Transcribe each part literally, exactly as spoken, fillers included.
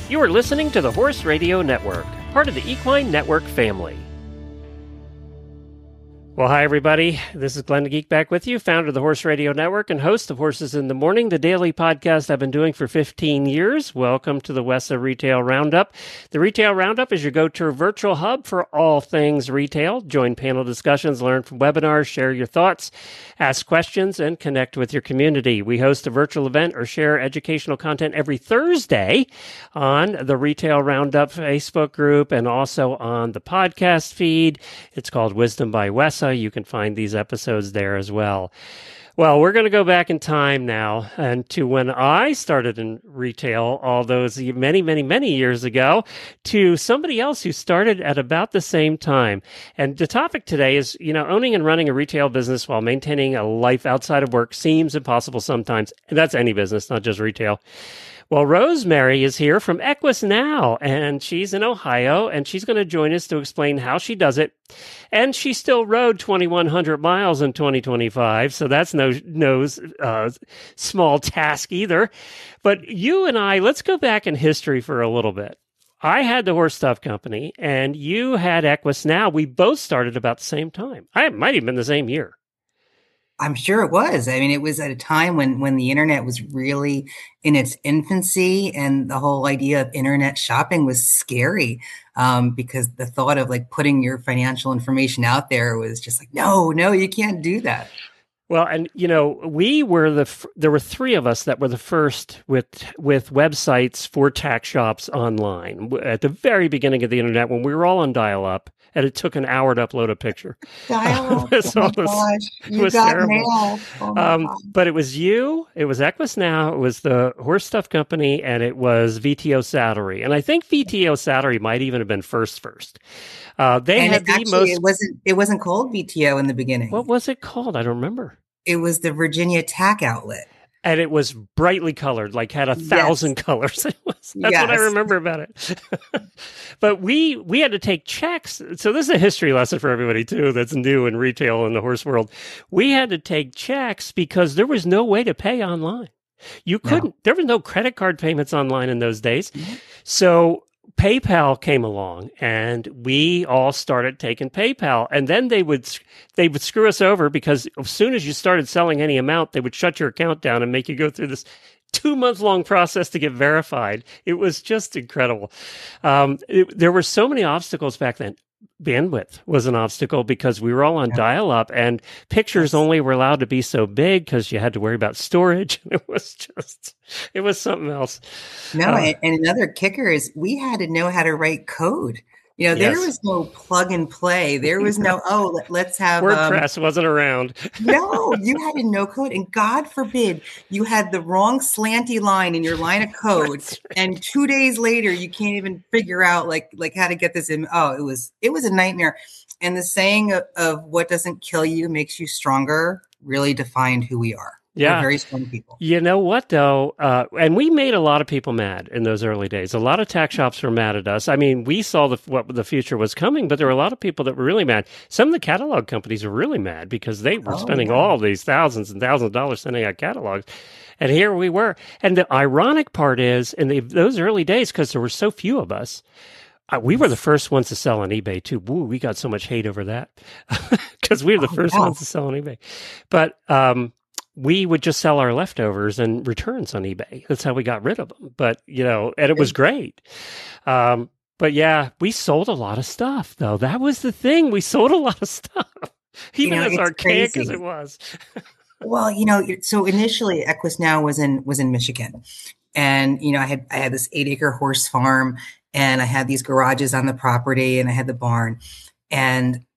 You are listening to the Horse Radio Network, part of the Equine Network family. Well, hi, everybody. This is Glenn the Geek back with you, founder of the Horse Radio Network and host of Horses in the Morning, the daily podcast I've been doing for fifteen years. Welcome to the W E S A Retail Roundup. The Retail Roundup is your go-to virtual hub for all things retail. Join panel discussions, learn from webinars, share your thoughts, ask questions, and connect with your community. We host a virtual event or share educational content every Thursday on the Retail Roundup Facebook group and also on the podcast feed. It's called Wisdom by W E S A. You can find these episodes there as well. Well, we're going to go back in time now and to when I started in retail all those many, many, many years ago to somebody else who started at about the same time. And the topic today is, you know, owning and running a retail business while maintaining a life outside of work seems impossible sometimes. And that's any business, not just retail. Well, Rosemary is here from Equus Now, and she's in Ohio, and she's going to join us to explain how she does it. And she still rode twenty-one hundred miles in twenty twenty-five, so that's no no uh, small task either. But you and I, let's go back in history for a little bit. I had the Horse Stuff Company, and you had Equus Now. We both started about the same time. I it might have been the same year. I'm sure it was. I mean, it was at a time when, when the internet was really in its infancy, and the whole idea of internet shopping was scary um, because the thought of like putting your financial information out there was just like, no, no, you can't do that. Well, and you know, we were the f- there were three of us that were the first with with websites for tax shops online at the very beginning of the internet when we were all on dial-up. And it took an hour to upload a picture. Dial-up. Oh my gosh, you got mail. Oh um, but it was you, it was Equus Now, it was the Horse Stuff Company, and it was V T O Saddlery. And I think V T O Saddlery might even have been first first. Uh, they and had it the actually, most. It wasn't. It wasn't called V T O in the beginning. What was it called? I don't remember. It was the Virginia Tack Outlet. And it was brightly colored, like had a thousand yes. colors. It was, that's yes. what I remember about it. But we we had to take checks. So this is a history lesson for everybody, too, that's new in retail in the horse world. We had to take checks because there was no way to pay online. You couldn't. No. There was no credit card payments online in those days. Mm-hmm. So PayPal came along, and we all started taking PayPal. And then they would they would screw us over because as soon as you started selling any amount, they would shut your account down and make you go through this two-month-long process to get verified. It was just incredible. Um, it, there were so many obstacles back then. Bandwidth was an obstacle because we were all on yeah. dial-up, and pictures yes. only were allowed to be so big because you had to worry about storage. It was just, it was something else. No, uh, and another kicker is we had to know how to write code. You know, there yes. was no plug and play. There was no, oh, let, let's have WordPress um, wasn't around. No, you had to know code. And God forbid you had the wrong slanty line in your line of code. Right. And two days later, you can't even figure out like, like how to get this in. Oh, it was, it was a nightmare. And the saying of, of what doesn't kill you makes you stronger really defined who we are. Yeah. We're very strong people. You know what, though? Uh, and we made a lot of people mad in those early days. A lot of tax shops were mad at us. I mean, we saw the, what the future was coming, but there were a lot of people that were really mad. Some of the catalog companies were really mad because they were oh, spending yeah. all these thousands and thousands of dollars sending out catalogs. And here we were. And the ironic part is, in the, those early days, because there were so few of us, Uh, we were the first ones to sell on eBay, too. Woo, we got so much hate over that because we were the oh, first wow. ones to sell on eBay. But um, we would just sell our leftovers and returns on eBay. That's how we got rid of them. But, you know, and it was great. Um, but, yeah, we sold a lot of stuff, though. That was the thing. We sold a lot of stuff, even you know, as archaic crazy. as it was. Well, you know, so initially Equus Now was in was in Michigan. And, you know, I had I had this eight acre horse farm. And I had these garages on the property, and I had the barn. And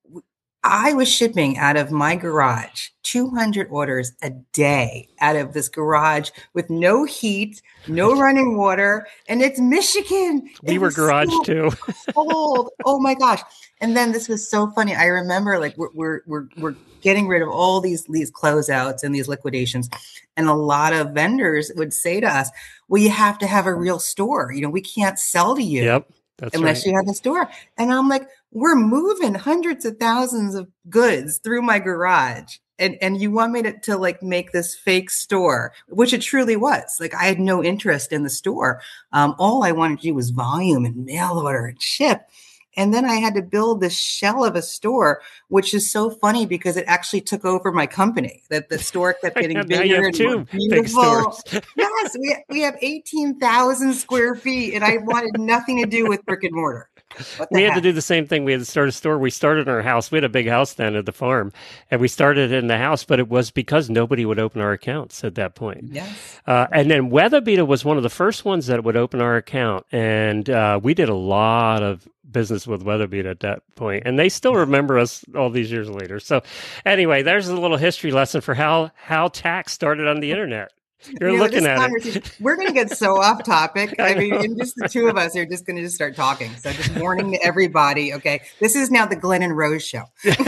I was shipping out of my garage two hundred orders a day out of this garage with no heat, no running water. And it's Michigan. We it were garage so too. cold. Oh my gosh. And then this was so funny. I remember like we're, we're, we're, we're getting rid of all these, these closeouts and these liquidations. And a lot of vendors would say to us, well, you have to have a real store. You know, we can't sell to you yep, that's unless right. you have a store. And I'm like, we're moving hundreds of thousands of goods through my garage. And, and you want me to, to like make this fake store, which it truly was. Like I had no interest in the store. Um, all I wanted to do was volume and mail order and ship. And then I had to build this shell of a store, which is so funny because it actually took over my company. That the store kept getting bigger and more beautiful. Yes, we we have eighteen thousand square feet, and I wanted nothing to do with brick and mortar. We had heck? to do the same thing. We had to start a store. We started in our house. We had a big house then at the farm, and we started in the house, but it was because nobody would open our accounts at that point. Yes. Uh, and then Weatherbeeta was one of the first ones that would open our account, and uh, we did a lot of business with Weatherbeeta at that point, and they still remember us all these years later. So anyway, there's a little history lesson for how, how tax started on the internet. You're you know, looking at it. We're going to get so off topic. I, I mean, and just the two of us are just going to just start talking. So just warning to everybody. Okay. This is now the Glenn and Rose show.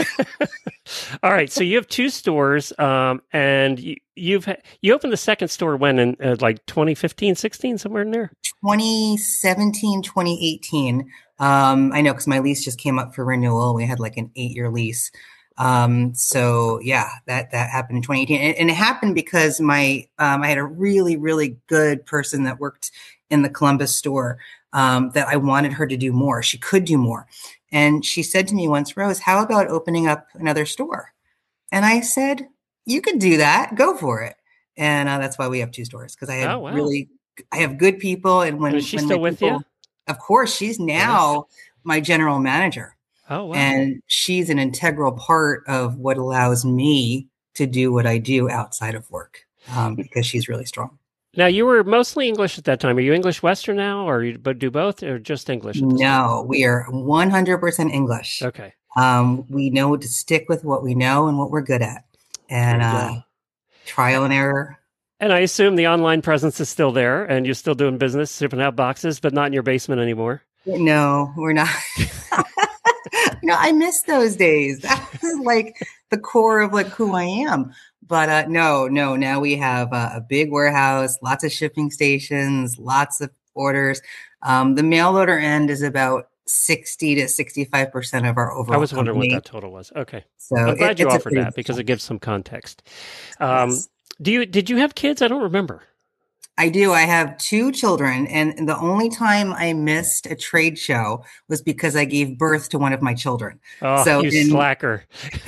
All right. So you have two stores, um, and you, you've, you opened the second store when in uh, like twenty fifteen, sixteen, somewhere in there? twenty seventeen, twenty eighteen. Um, I know because my lease just came up for renewal. We had like an eight year lease. Um, so yeah, that, that happened in twenty eighteen, and, and it happened because my, um, I had a really, really good person that worked in the Columbus store, um, that I wanted her to do more. She could do more. And she said to me once, Rose, how about opening up another store? And I said, you could do that. Go for it. And, uh, that's why we have two stores. Cause I had oh, wow. really, I have good people. And when, is she when still with people, you? Of course, she's now yes. my general manager. Oh, wow. And she's an integral part of what allows me to do what I do outside of work, um, because she's really strong. Now, you were mostly English at that time. Are you English Western now, or you but do both, or just English? No, time? We are one hundred percent English. Okay. Um, we know to stick with what we know and what we're good at, and uh, trial and error. And I assume the online presence is still there, and you're still doing business, shipping out boxes, but not in your basement anymore. No, we're not. No, I miss those days. That was like the core of like who I am. But uh, no, no, now we have uh, a big warehouse, lots of shipping stations, lots of orders. Um, the mail order end is about sixty to sixty-five percent of our overall. I was wondering company. what that total was. Okay. So I'm glad it, you it's offered that because it gives some context. Um, yes. Do you, did you have kids? I don't remember. I do. I have two children, and the only time I missed a trade show was because I gave birth to one of my children. Oh, so you in, slacker.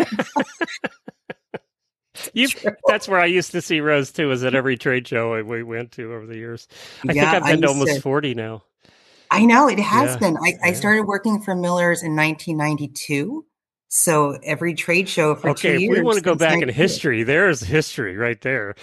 you, that's where I used to see Rose, too, was at every trade show we went to over the years. I yeah, think I've been to almost to, forty now. I know, it has yeah, been. I, yeah. I started working for Miller's in nineteen ninety-two. So every trade show for okay, two years. Okay, if we want to go back in history, there's history right there.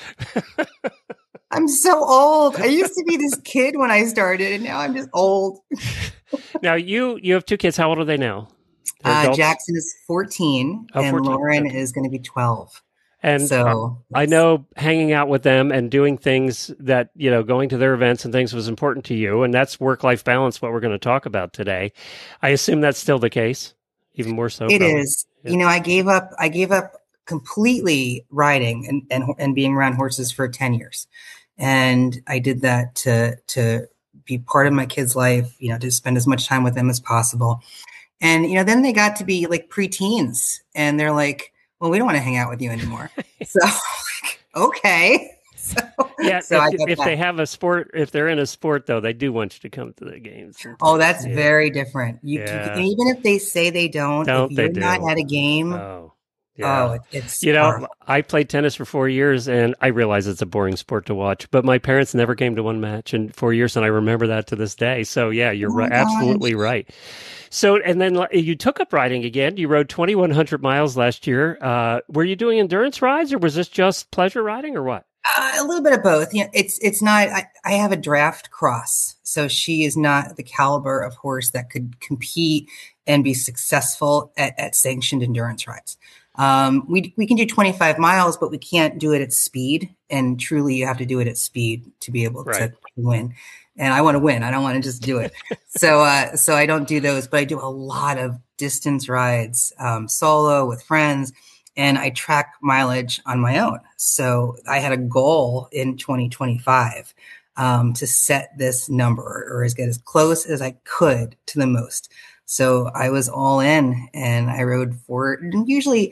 I'm so old. I used to be this kid when I started, and now I'm just old. Now, you you have two kids. How old are they now? Uh, Jackson is fourteen, oh, and fourteen. Lauren okay. is going to be twelve. And so I know hanging out with them and doing things that, you know, going to their events and things was important to you, and that's work-life balance, what we're going to talk about today. I assume that's still the case, even more so. It probably. is. Yeah. You know, I gave up, I gave up completely riding and, and, and being around horses for ten years. And I did that to, to be part of my kids' life, you know, to spend as much time with them as possible. And, you know, then they got to be like preteens and they're like, well, we don't want to hang out with you anymore. So, like, okay. So, yeah, so if, if they have a sport, if they're in a sport, though, they do want you to come to the games. Oh, that's yeah. very different. You, yeah. you, even if they say they don't, don't if you're they not do. at a game, oh, yeah. oh it, it's you know, horrible. I played tennis for four years, and I realize it's a boring sport to watch. But my parents never came to one match in four years, and I remember that to this day. So yeah, you're oh right, absolutely right. So, and then you took up riding again. You rode twenty-one hundred miles last year. Uh, were you doing endurance rides, or was this just pleasure riding, or what? Uh, a little bit of both. You know, it's it's not. I, I have a draft cross, so she is not the caliber of horse that could compete and be successful at, at sanctioned endurance rides. Um, we we can do twenty-five miles, but we can't do it at speed. And truly, you have to do it at speed to be able right. to win. And I want to win. I don't want to just do it. so, uh, so I don't do those, but I do a lot of distance rides, um, solo with friends, and I track mileage on my own. So I had a goal in twenty twenty-five, um, to set this number or as get as close as I could to the most. So I was all in and I rode for usually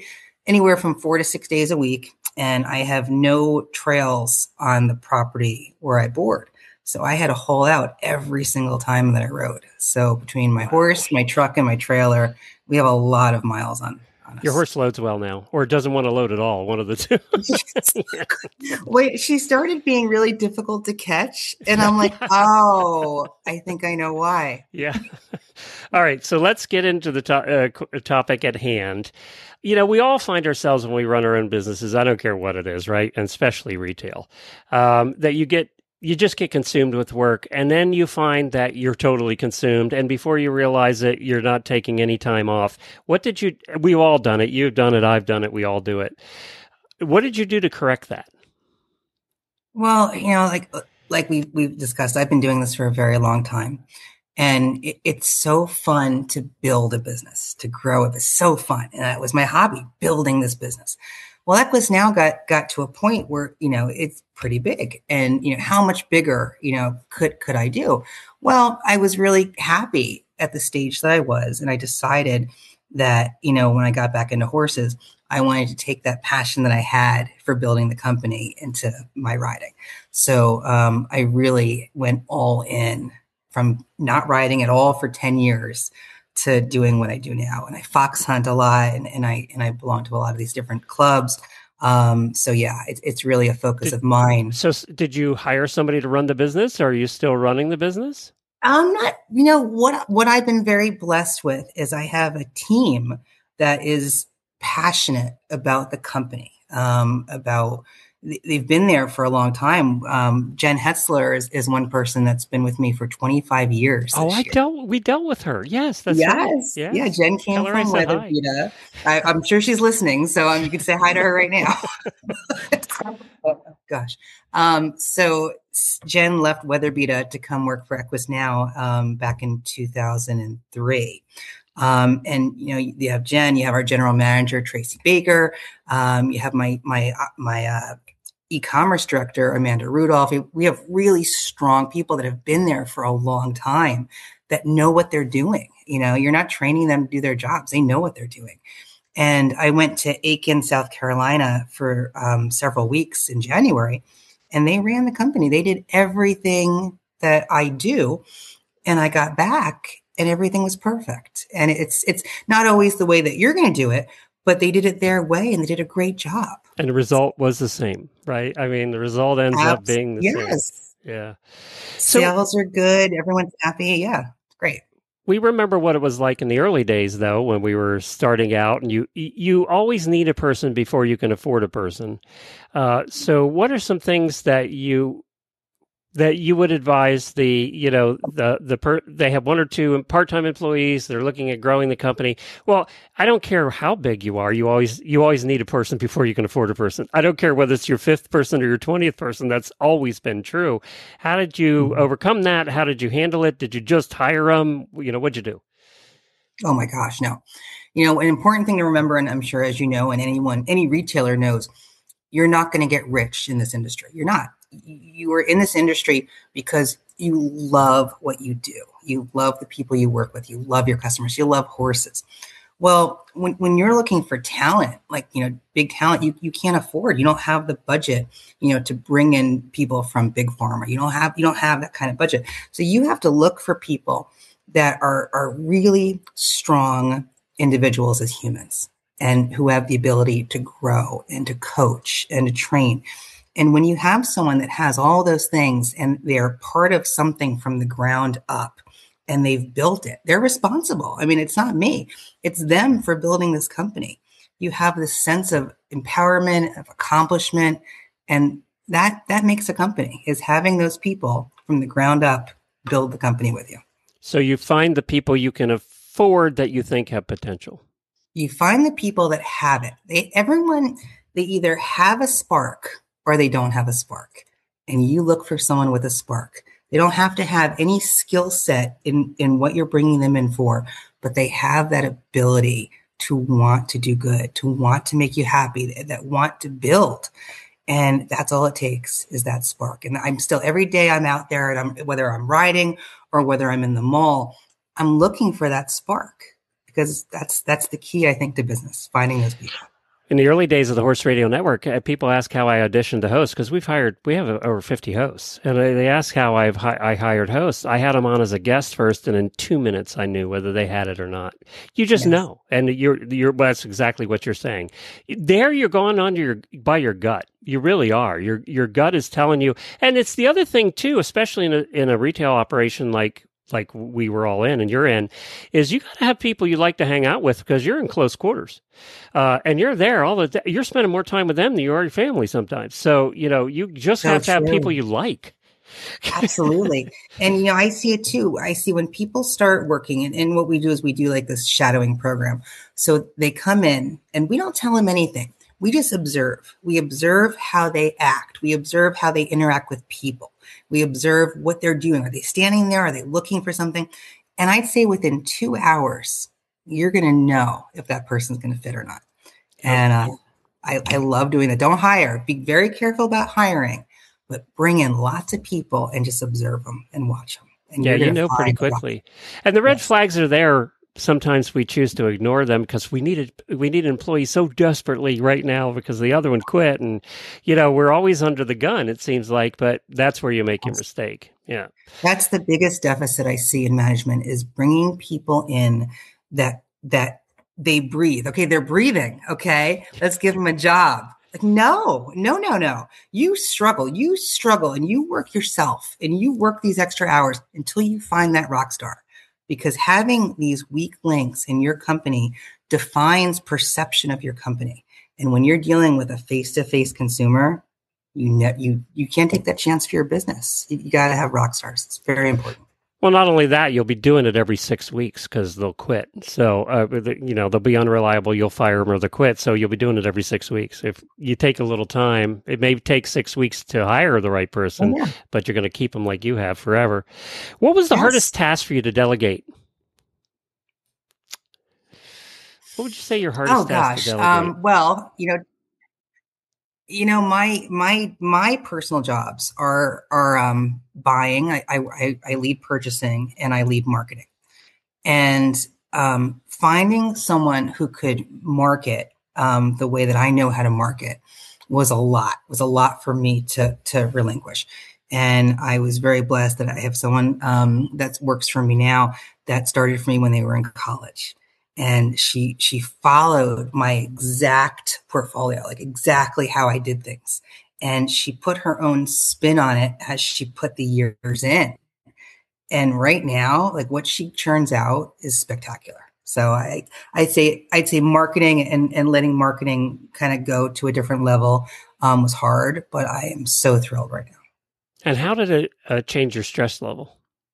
anywhere from four to six days a week. And I have no trails on the property where I board. So I had to haul out every single time that I rode. So between my horse, my truck, and my trailer, we have a lot of miles on, on us. Your horse loads well now, or doesn't want to load at all, one of the two. Yeah. Wait, she started being really difficult to catch. And I'm like, oh, I think I know why. Yeah. All right. So let's get into the to- uh, topic at hand. You know, we all find ourselves when we run our own businesses, I don't care what it is, right? And especially retail, um, that you get you just get consumed with work, and then you find that you're totally consumed, and before you realize it, you're not taking any time off. What did you, we've all done it, you've done it, I've done it, we all do it. What did you do to correct that? Well, you know, like like we, we've discussed, I've been doing this for a very long time, and it, it's so fun to build a business, to grow it. It's so fun, and that was my hobby, building this business. Well, Equus now got got to a point where, you know, it's pretty big. And, you know, how much bigger, you know, could could I do? Well, I was really happy at the stage that I was. And I decided that, you know, when I got back into horses, I wanted to take that passion that I had for building the company into my riding. So um, I really went all in from not riding at all for ten years to doing what I do now. And I fox hunt a lot, and, and I and I belong to a lot of these different clubs. Um, so yeah, it, it's really a focus did, of mine. So did you hire somebody to run the business, or are you still running the business? I'm not, you know, what, what I've been very blessed with is I have a team that is passionate about the company, um, about they've been there for a long time. Um, Jen Hetzler is, is one person that's been with me for twenty-five years. Oh, I year. dealt, we dealt with her. Yes. That's yes. right. Yes. Yeah. Jen came Tell from WeatherBeeta. I, I'm sure she's listening. So um, you can say hi to her right now. Oh, gosh. Um, so Jen left WeatherBeeta to come work for Equus Now, um, back in two thousand three. Um, and, you know, you have Jen, you have our general manager, Tracy Baker. Um, you have my, my, uh, my, uh, e-commerce director, Amanda Rudolph. We have really strong people that have been there for a long time that know what they're doing. You know, you're not training them to do their jobs. They know what they're doing. And I went to Aiken, South Carolina for um, several weeks in January, and they ran the company. They did everything that I do. And I got back and everything was perfect. And it's, it's not always the way that you're going to do it, but they did it their way and they did a great job. And the result was the same, right? I mean, the result ends Absolutely. up being the yes. same. Yeah. So, sales are good. Everyone's happy. Yeah. It's great. We remember what it was like in the early days, though, when we were starting out, and you you always need a person before you can afford a person. Uh, so what are some things that you that you would advise the, you know, the, the, per, they have one or two part-time employees, they're looking at growing the company. Well, I don't care how big you are. You always, you always need a person before you can afford a person. I don't care whether it's your fifth person or your twentieth person. That's always been true. How did you mm-hmm. overcome that? How did you handle it? Did you just hire them? You know, what'd you do? Oh my gosh, no. You know, an important thing to remember, and I'm sure as you know, and anyone, any retailer knows, you're not going to get rich in this industry. You're not. You are in this industry because you love what you do. You love the people you work with. You love your customers. You love horses. Well, when, when you're looking for talent, like, you know, big talent, you, you can't afford, you don't have the budget, you know, to bring in people from big pharma. You don't have, you don't have that kind of budget. So you have to look for people that are, are really strong individuals as humans and who have the ability to grow and to coach and to train. And when you have someone that has all those things and they're part of something from the ground up and they've built it, they're responsible. I mean, it's not me. It's them for building this company. You have this sense of empowerment, of accomplishment, and that that makes a company, is having those people from the ground up build the company with you. So you find the people you can afford that you think have potential. You find the people that have it. They, everyone, they either have a spark or they don't have a spark. And you look for someone with a spark. They don't have to have any skill set in, in what you're bringing them in for, but they have that ability to want to do good, to want to make you happy, that, that want to build. And that's all it takes, is that spark. And I'm still, every day I'm out there, and I'm, whether I'm riding or whether I'm in the mall, I'm looking for that spark, because that's, that's the key, I think, to business, finding those people. In the early days of the Horse Radio Network, uh, people ask how I auditioned to host because we've hired, we have uh, over fifty hosts. And they, they ask how I've hi- I hired hosts. I had them on as a guest first, and in two minutes I knew whether they had it or not. You just Yes. know. And you're, you're, well, that's exactly what you're saying. There you're going on to your, by your gut. You really are. Your, your gut is telling you. And it's the other thing too, especially in a, in a retail operation like, like we were all in and you're in, is you got to have people you like to hang out with because you're in close quarters. Uh, and you're there all the, you're spending more time with them than you are your family sometimes. So, you know, you just So have to have true. people you like. Absolutely. And, you know, I see it too. I see when people start working, and, and what we do is we do like this shadowing program. So they come in and we don't tell them anything. We just observe. We observe how they act. We observe how they interact with people. We observe what they're doing. Are they standing there? Are they looking for something? And I'd say within two hours, you're going to know if that person's going to fit or not. And uh, I, I love doing that. Don't hire. Be very careful about hiring, but bring in lots of people and just observe them and watch them. And Yeah, you're you gonna know pretty find a lot. quickly. And the red Yes. flags are there. Sometimes we choose to ignore them because we needed we need an employee so desperately right now because the other one quit, and you know we're always under the gun. It seems like, but that's where you make your mistake. Yeah, That's the biggest deficit I see in management is bringing people in that that they breathe. Okay, they're breathing. Okay, let's give them a job. Like, no, no, no, no. You struggle. You struggle and you work yourself and you work these extra hours until you find that rock star. Because having these weak links in your company defines perception of your company. And when you're dealing with a face-to-face consumer, you know, you you can't take that chance for your business. You, you got to have rock stars. It's very important. well, not only that, you'll be doing it every six weeks because they'll quit. So, uh, you know, they'll be unreliable. You'll fire them or they'll quit. So you'll be doing it every six weeks. If you take a little time, it may take six weeks to hire the right person, Oh, yeah. but you're going to keep them like you have forever. What was the Yes. hardest task for you to delegate? What would you say your hardest Oh task to gosh. delegate? Um, well, you know, you know, my my my personal jobs are are um, buying. I, I I lead purchasing and I lead marketing, and um, finding someone who could market um, the way that I know how to market was a lot. Was a lot for me to to relinquish. And I was very blessed that I have someone um, that works for me now that started for me when they were in college. And she she followed my exact portfolio, like exactly how I did things. And she put her own spin on it as she put the years in. And right now, like what she churns out is spectacular. So I I'd say I'd say marketing and, and letting marketing kind of go to a different level um, was hard, but I am so thrilled right now. And how did it uh, change your stress level?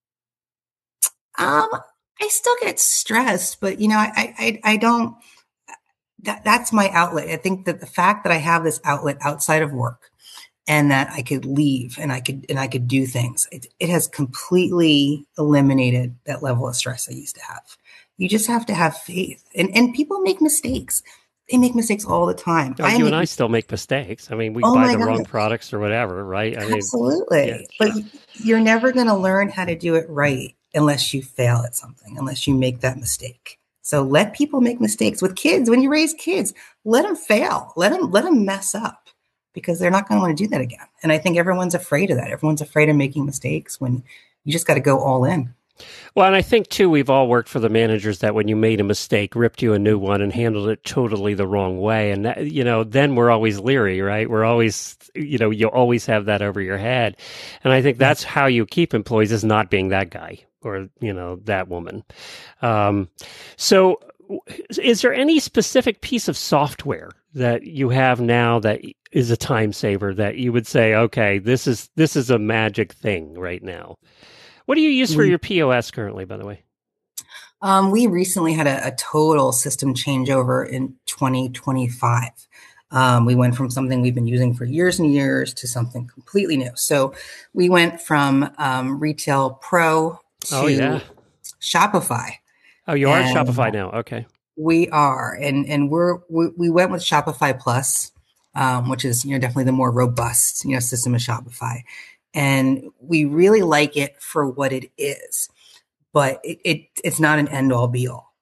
Um, I still get stressed, but you know, I, I, I don't, that, that's my outlet. I think that the fact that I have this outlet outside of work and that I could leave and I could, and I could do things, it, it has completely eliminated that level of stress I used to have. You just have to have faith, and, and people make mistakes. They make mistakes all the time. Oh, I you make and I still make mistakes. I mean, we Oh buy my the God. wrong products or whatever, right? I mean, Absolutely. yeah. But you're never going to learn how to do it right unless you fail at something, unless you make that mistake. So let people make mistakes with kids. When you raise kids, let them fail. Let them, let them mess up because they're not going to want to do that again. And I think everyone's afraid of that. Everyone's afraid of making mistakes when you just got to go all in. Well, and I think, too, we've all worked for the managers that when you made a mistake, ripped you a new one and handled it totally the wrong way. And, that, you know, then we're always leery, right? We're always, you know, you'll always have that over your head. And I think that's how you keep employees, is not being that guy or, you know, that woman. Um, so is there any specific piece of software that you have now that is a time saver that you would say, okay, this is this is a magic thing right now? What do you use for your P O S currently, by the way? Um, we recently had a, a total system changeover in twenty twenty-five. Um, we went from something we've been using for years and years to something completely new. So we went from um, Retail Pro to Oh, yeah. Shopify. Oh, you are And Shopify now. Okay. We are, and and we're we, we went with Shopify Plus, um, which is, you know, definitely the more robust, you know, system of Shopify, and we really like it for what it is, but it, it it's not an end all be all.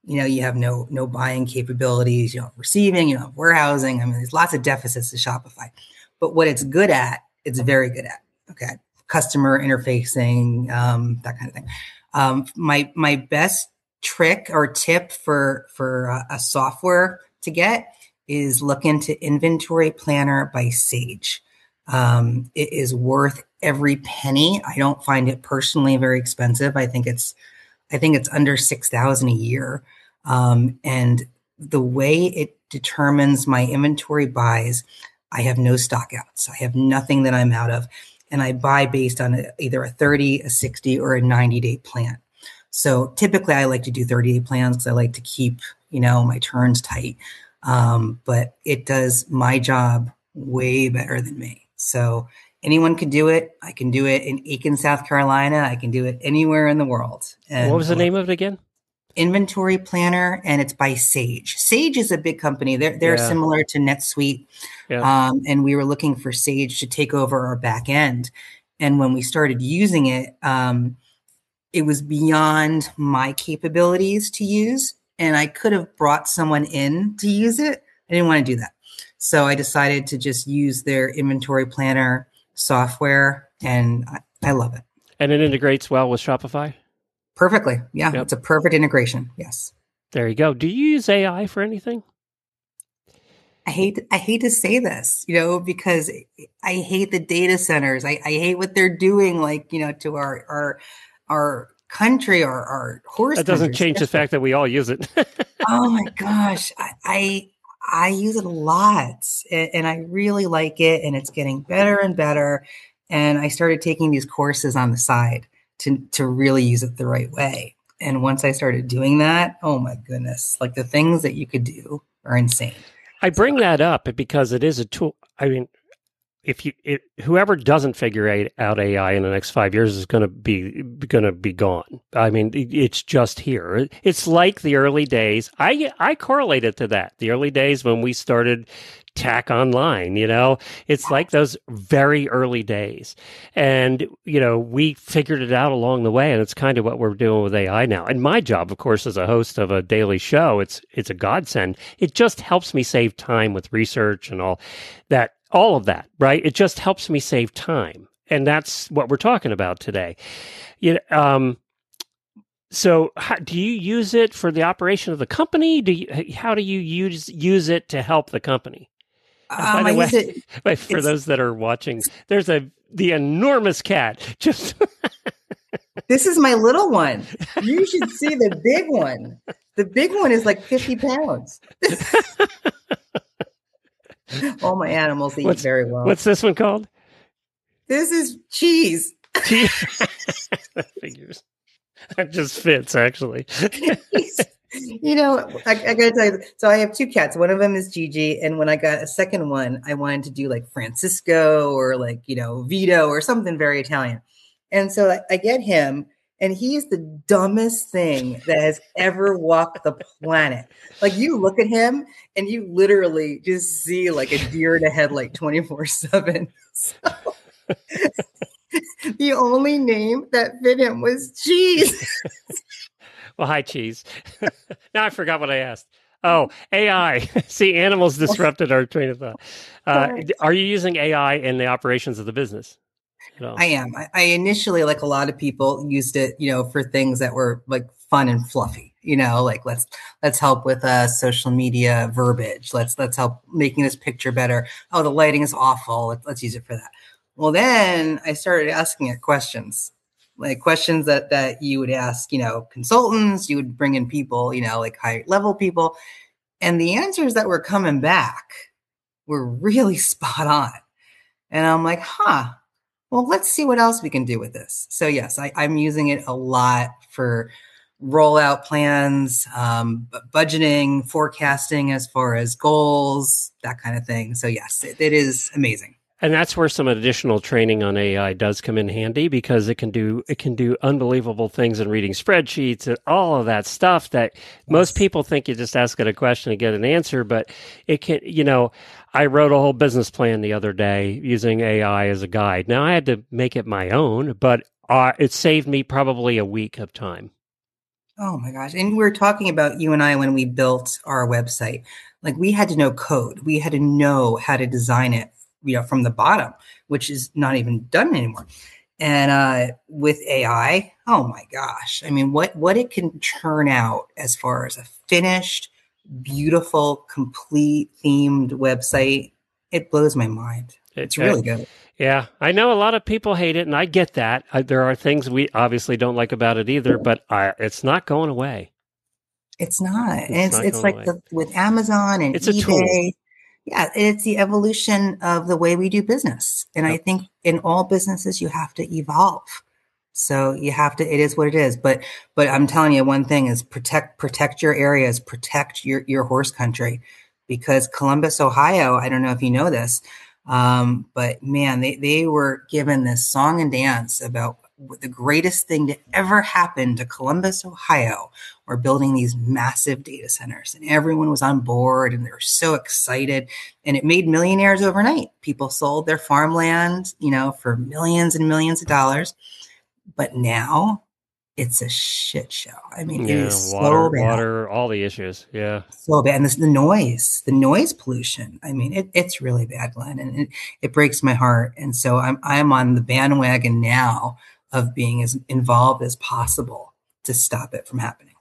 You know, you have no no buying capabilities, you don't have receiving, you don't have warehousing. I mean, there's lots of deficits to Shopify. But what it's good at, it's very good at. Okay, customer interfacing, um, that kind of thing. Um, my my best trick or tip for for a, a software to get is look into Inventory Planner by Sage. Um, it is worth every penny. I don't find it personally very expensive. I think it's I think it's under six thousand a year. Um, and the way it determines my inventory buys, I have no stock outs. I have nothing that I'm out of. And I buy based on a, either a thirty, a sixty, or a ninety day plan. So typically I like to do thirty day plans because I like to keep, you know, my turns tight. Um, but it does my job way better than me. So anyone can do it. I can do it in Aiken, South Carolina. I can do it anywhere in the world. And what was the name of it again? Inventory Planner, and it's by Sage. Sage is a big company. They're they're yeah. similar to NetSuite. Yeah. Um, and we were looking for Sage to take over our back end. And when we started using it, um, it was beyond my capabilities to use. And I could have brought someone in to use it. I didn't want to do that. So I decided to just use their Inventory Planner software, and I, I love it. And it integrates well with Shopify? Perfectly. Yeah, yep. It's a perfect integration. Yes. There you go. Do you use A I for anything? I hate I hate to say this, you know, because I hate the data centers. I, I hate what they're doing, like, you know, to our our our country, our our horse. That doesn't change the fact that we all use it. Oh my gosh, I, I I use it a lot, and I really like it, and it's getting better and better. And I started taking these courses on the side to to really use it the right way. And once I started doing that, oh my goodness, like the things that you could do are insane. I bring that up because it is a tool. I mean, if you, it, whoever doesn't figure out A I in the next five years is going to be going to be gone. I mean, it's just here. It's like the early days. I I correlate it to that. The early days when we started tech online, you know, it's like those very early days. And, you know, we figured it out along the way, and it's kind of what we're doing with A I now. And my job, of course, as a host of a daily show, it's it's a godsend. It just helps me save time with research and all that. All of that, right? It just helps me save time. And that's what we're talking about today. You know, um, so how, do you use it for the operation of the company? Do you, how do you use use it to help the company? Um, I way, use it, for those that are watching, there's a the enormous cat. Just This is my little one. You should see the big one. The big one is like fifty pounds. All my animals eat what's, very well. What's this one called? This is Cheese. Cheese. That figures. That just fits, actually. You know, I, I got to tell you. So I have two cats. One of them is Gigi, and when I got a second one, I wanted to do like Francisco or like, you know, Vito or something very Italian. And so I, I get him, and he's the dumbest thing that has ever walked the planet. Like, you look at him and you literally just see like a deer in a headlight twenty-four seven. So the only name that fit him was Cheese. Well, hi, Cheese. Now I forgot what I asked. Oh, A I. See, animals disrupted our train of thought. Uh, are you using A I in the operations of the business? I am. I, I initially, like a lot of people, used it, you know, for things that were like fun and fluffy. You know, like let's let's help with uh, social media verbiage. Let's let's help making this picture better. Oh, the lighting is awful. Let's, let's use it for that. Well, then I started asking it questions, like questions that that you would ask, you know, consultants. You would bring in people, you know, like high level people, and the answers that were coming back were really spot on. And I'm like, huh. Well, let's see what else we can do with this. So yes, I, I'm using it a lot for rollout plans, um, budgeting, forecasting as far as goals, that kind of thing. So yes, it, it is amazing. And that's where some additional training on A I does come in handy, because it can do it can do unbelievable things in reading spreadsheets and all of that stuff that yes. most people think you just ask it a question and get an answer. But it can, you know, I wrote a whole business plan the other day using A I as a guide. Now I had to make it my own, but uh, it saved me probably a week of time. Oh my gosh. And we were talking about you and I when we built our website. Like we had to know code. We had to know how to design it, you know, from the bottom, which is not even done anymore. And uh, with A I, oh my gosh. I mean, what what it can turn out as far as a finished, beautiful, complete themed website, it blows my mind. It, It's uh, really good. yeah, I know a lot of people hate it, and I get that. I, there are things we obviously don't like about it either, but I, it's not going away. It's not. And It's it's not it's going like away. the, with Amazon and It's a tool. eBay. Yeah, it's the evolution of the way we do business. And I Yep. think in all businesses you have to evolve. So you have to, it is what it is. But but I'm telling you one thing is protect protect your areas, protect your, your horse country. Because Columbus, Ohio, I don't know if you know this, um, but man, they, they were given this song and dance about the greatest thing to ever happen to Columbus, Ohio, or building these massive data centers. And everyone was on board and they were so excited. And it made millionaires overnight. People sold their farmland, you know, for millions and millions of dollars. But now it's a shit show. I mean, it Yeah, is so water, bad. water, all the issues. Yeah. So bad. And this, the noise, the noise pollution. I mean, it, it's really bad, Glenn, and it, it breaks my heart. And so I'm, I'm on the bandwagon now of being as involved as possible to stop it from happening.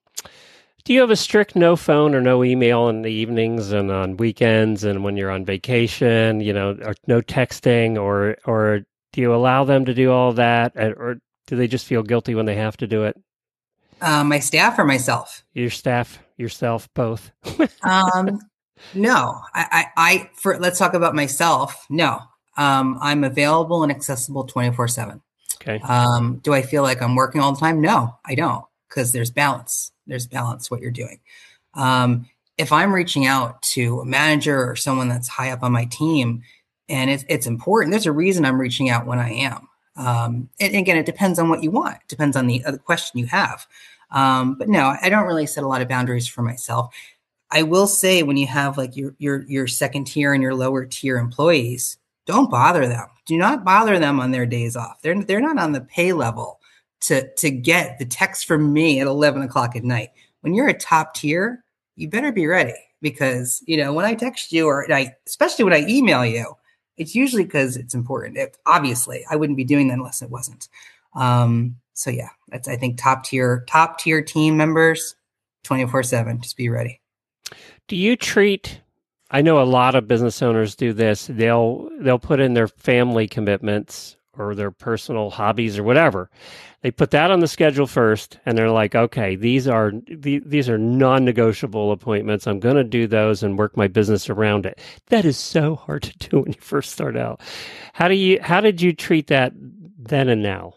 Do you have a strict no phone or no email in the evenings and on weekends and when you're on vacation, you know, or no texting, or or do you allow them to do all that, or do they just feel guilty when they have to do it? Uh, my staff or myself? Your staff, yourself, both. Um, no, I, I, I, for, let's talk about myself. No, um, I'm available and accessible twenty-four seven. Okay. Um, do I feel like I'm working all the time? No, I don't, because there's balance. There's balance what you're doing. Um, if I'm reaching out to a manager or someone that's high up on my team and it's, it's important, there's a reason I'm reaching out when I am. Um, and again, it depends on what you want. It depends on the, uh, the question you have. Um, but no, I don't really set a lot of boundaries for myself. I will say when you have like your your your second tier and your lower tier employees, don't bother them. Do not bother them on their days off. They're they're not on the pay level to to get the text from me at eleven o'clock at night. When you're a top tier, you better be ready because you know when I text you or I especially when I email you, it's usually because it's important. It, obviously, I wouldn't be doing that unless it wasn't. Um, so yeah, that's I think top tier top tier team members, twenty-four seven. Just be ready. Do you treat, I know a lot of business owners do this. They'll they'll put in their family commitments or their personal hobbies or whatever. They put that on the schedule first, and they're like, okay, these are these are non-negotiable appointments. I'm going to do those and work my business around it. That is so hard to do when you first start out. How do you how did you treat that then and now?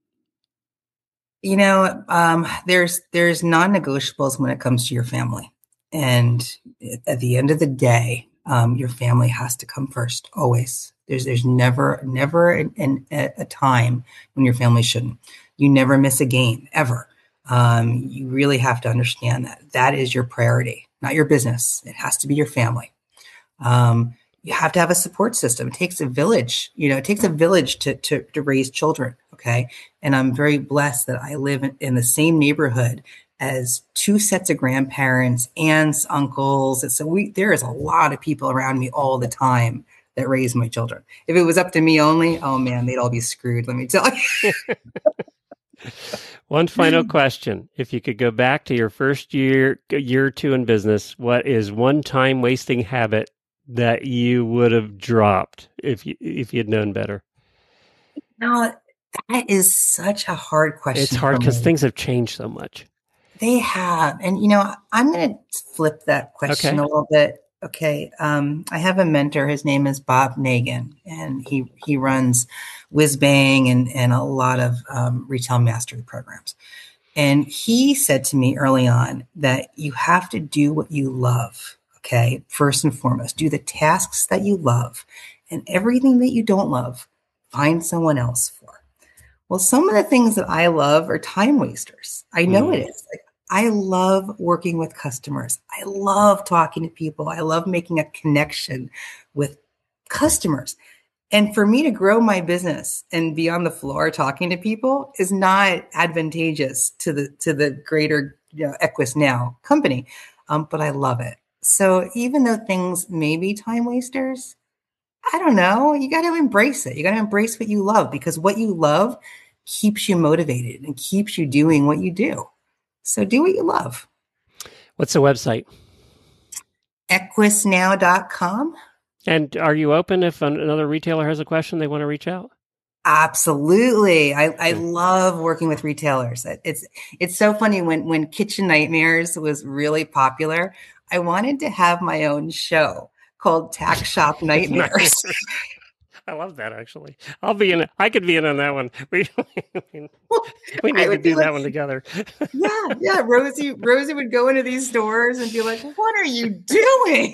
You know, um, there's there's non-negotiables when it comes to your family, and at the end of the day, um, your family has to come first. Always. There's there's never never an, an, a time when your family shouldn't. You never miss a game ever. Um, you really have to understand that that is your priority, not your business. It has to be your family. Um, you have to have a support system. It takes a village, you know, it takes a village to, to, to raise children. Okay. And I'm very blessed that I live in, in the same neighborhood as two sets of grandparents, aunts, uncles. And so we, there is a lot of people around me all the time that raise my children. If it was up to me only, oh man, they'd all be screwed. Let me tell you. One final question. If you could go back to your first year, year or two in business, what is one time wasting habit that you would have dropped if you if you'd known better? Now, that is such a hard question. It's hard for because me. things have changed so much. They have. And, you know, I'm going to flip that question Okay. a little bit. Okay. Um, I have a mentor. His name is Bob Nagin, and he, he runs WhizBang and, and a lot of um, retail mastery programs. And he said to me early on that you have to do what you love. Okay. First and foremost, do the tasks that you love, and everything that you don't love, find someone else for. Well, some of the things that I love are time wasters. I know Mm. it is. Like, I love working with customers. I love talking to people. I love making a connection with customers. And for me to grow my business and be on the floor talking to people is not advantageous to the to the greater, you know, Equus Now company. Um, but I love it. So even though things may be time wasters, I don't know, you got to embrace it. You got to embrace what you love, because what you love keeps you motivated and keeps you doing what you do. So do what you love. What's the website? equus now dot com. And are you open if another retailer has a question they want to reach out? Absolutely. I, I love working with retailers. It's it's so funny when when Kitchen Nightmares was really popular, I wanted to have my own show called Tack Shop Nightmares. I love that, actually. I'll be in it. I could be in on that one. We, we need to do like, that one together. yeah, yeah. Rosie Rosie would go into these stores and be like, "What are you doing?"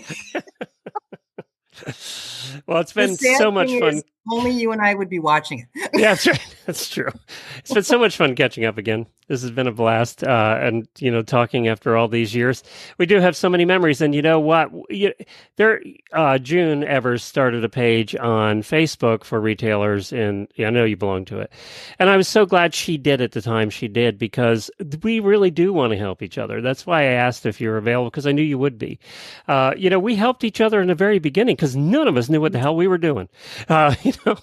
Well, it's been so much fun. Only you and I would be watching it. Yeah, that's right. That's true. It's been so much fun catching up again. This has been a blast. Uh, and, you know, talking after all these years, we do have so many memories. And you know what? You, there, uh, June Evers started a page on Facebook for retailers. And yeah, I know you belong to it. And I was so glad she did at the time she did, because we really do want to help each other. That's why I asked if you were available, because I knew you would be. Uh, you know, we helped each other in the very beginning because none of us knew what the hell we were doing. Uh, you know,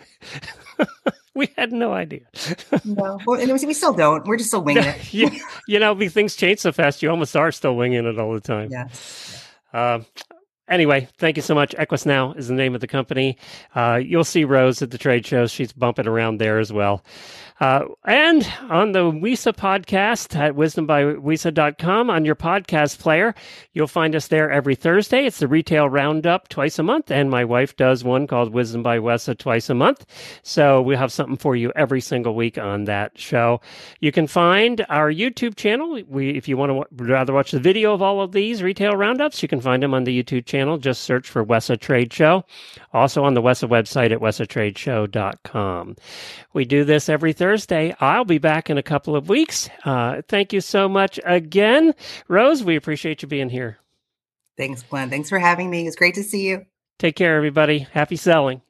we had no idea. No, well, and we still don't. We're just still winging it. you, you know, things change so fast. You almost are still winging it all the time. Yeah. Uh, anyway, thank you so much. Equus Now is the name of the company. Uh, you'll see Rose at the trade shows. She's bumping around there as well. Uh, and on the WISA podcast at wisdom by wisa dot com on your podcast player, you'll find us there every Thursday. It's the Retail Roundup twice a month, and my wife does one called Wisdom by Wesa twice a month. So we'll have something for you every single week on that show. You can find our YouTube channel. We, if you want to w- rather watch the video of all of these Retail Roundups, you can find them on the YouTube channel. Just search for Wesa Trade Show. Also on the Wesa website at wesa trade show dot com. We do this every Thursday. Thursday. I'll be back in a couple of weeks. Uh, thank you so much again. Rose, we appreciate you being here. Thanks, Glenn. Thanks for having me. It's great to see you. Take care, everybody. Happy selling.